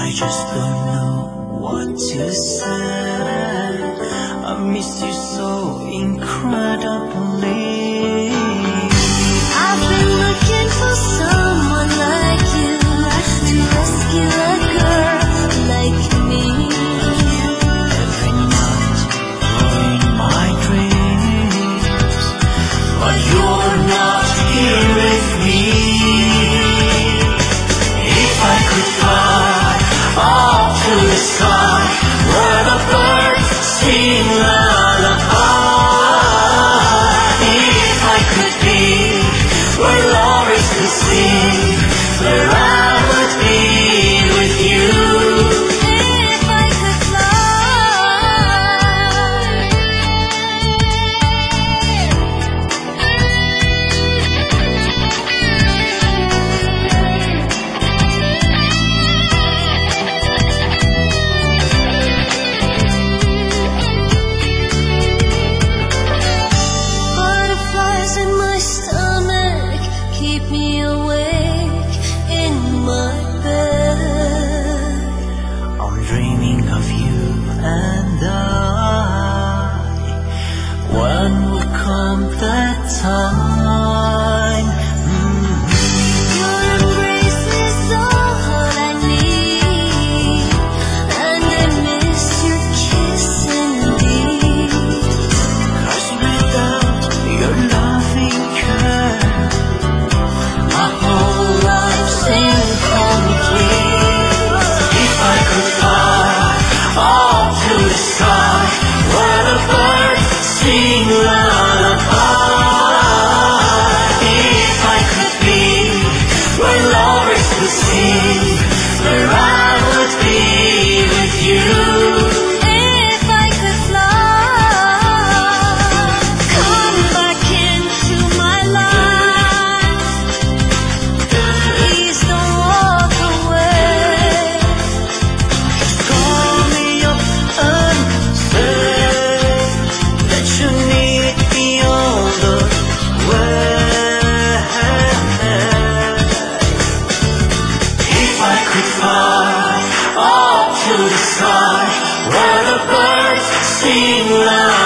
I just don't know what to say. I miss you so incredibly. I've been looking for someone like you to rescue a girl like me. Every night you're in my dreams, but you're not here with me. If I could fly up to the sky where the birds sing lullaby, if I could be where lovers could sing, where I would be with you. If I could butterflies in my stomach keep me awake in my bed. I'm dreaming of you and when will come that time? Your embrace is all I need, and I miss your kiss indeed. 'Cause without your loving care, my whole life's incomplete. If I could fly up to the sky where the birds sing lullaby, if I could be where lovers could sing, where I would be with you. If I could fly, come back into my life. Please don't walk away. Call me up and say that you need me all the way. If I could fly up to the sky where the birds sing loud.